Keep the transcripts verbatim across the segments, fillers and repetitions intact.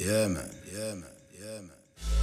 Yeah, man. Yeah, man. Yeah, man.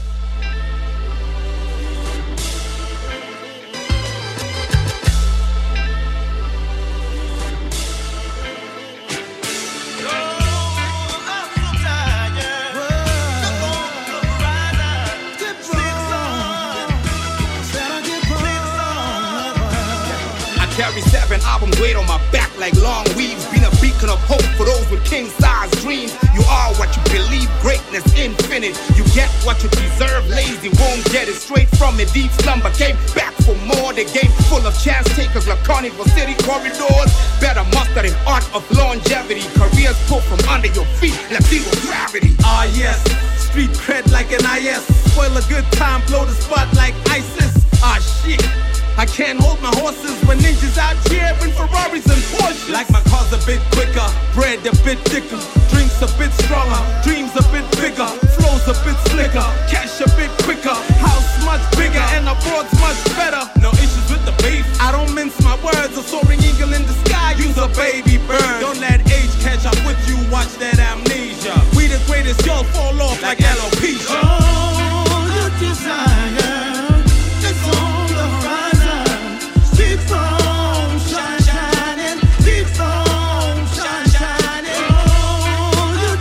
Carry seven albums weight on my back like long weaves. Been a beacon of hope for those with king-size dreams. You are what you believe, greatness infinite. You get what you deserve, lazy won't get it. Straight from a deep slumber, came back for more. The game full of chance takers like carnival city corridors. Better master the art of longevity. Careers pull from under your feet like zero gravity. Ah yes, street cred like an I S. Spoil a good time, blow the spot like ISIS. Ah shit, I can't hold my horses when ninjas out here in Ferraris and Porsches. Like my cars a bit quicker, bread a bit thicker, drinks a bit stronger, dreams a bit bigger, flows a bit slicker, cash a bit quicker, house much bigger and abroad's much better. No issues with the beef, I don't mince my words. A soaring eagle in the sky, use a baby bird. Don't let age catch up with you, watch that amnesia. We the greatest, y'all fall off like alopecia. All your desire, it's on the horizon. Keep on shine, shining, keep on shine, shining. All your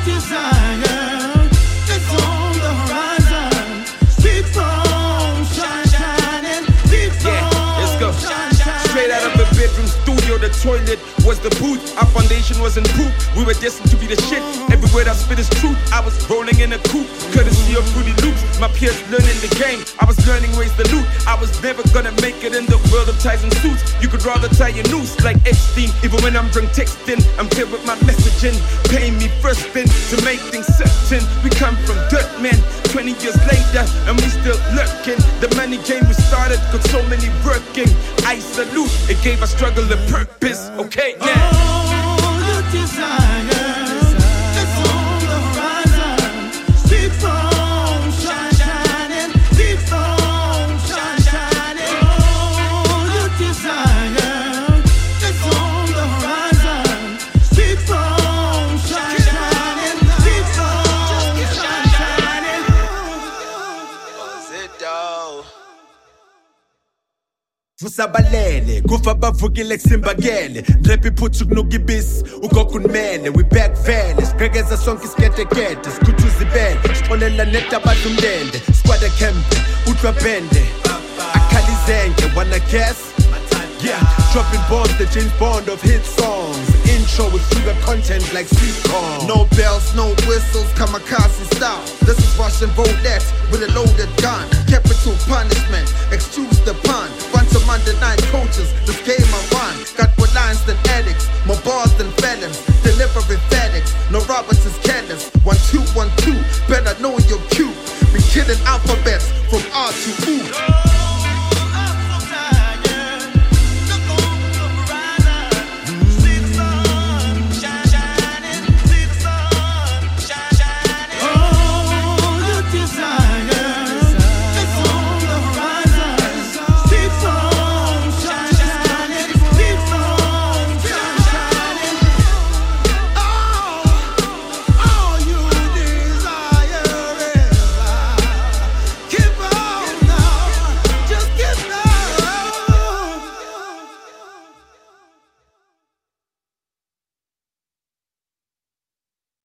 desire, it's on the horizon. Keep on shine, shining, keep Yeah, let's go. on shine, shining. Straight out of the bedroom studio, the toilet was the booth. Our foundation wasn't poop, we were destined to be the shit. Every word I spit is truth, I was rolling in a coupe. Courtesy of Fruity Loops, my peers learning the game. I was learning ways to loot, I was never gonna make it in the world of ties and suits. You could rather tie your noose like Epstein. Even when I'm drunk texting, I'm clear with my messaging. Paying me first spin to make things certain. We come from dirt, man, twenty years later, and we still lurking. The money game we started, got so many working. I salute, it gave us struggle a purpose. Okay, now. All your desire, it's on the horizon. Keep on shine, shining, keep on shine, shining. All your desire, it's on the horizon. Keep on shine, shining, keep on shine, shining. Sit down. Vusabalele, kufa bavukile kusimbakele. Rap iphuthu kunokibisi, ugokunmele. We back vele, sigqekeza sonke isiketekete. Sikhuthuza ibele, sixolela neta badlumlende. Squad akembe, utlwa bende. Akhalizenke, wanna guess? Yeah, dropping bombs, the James Bond of hit songs. Intro with sugar content like sweet corn. No bells, no whistles, kamikaze style. This is Russian roulette with a loaded gun. Capital punishment, excuse the pun. Bunch of Monday night coaches, this game I run. Got more lines than addicts, more bars than felons. Delivery FedEx, no Roberts is careless. One, two, one,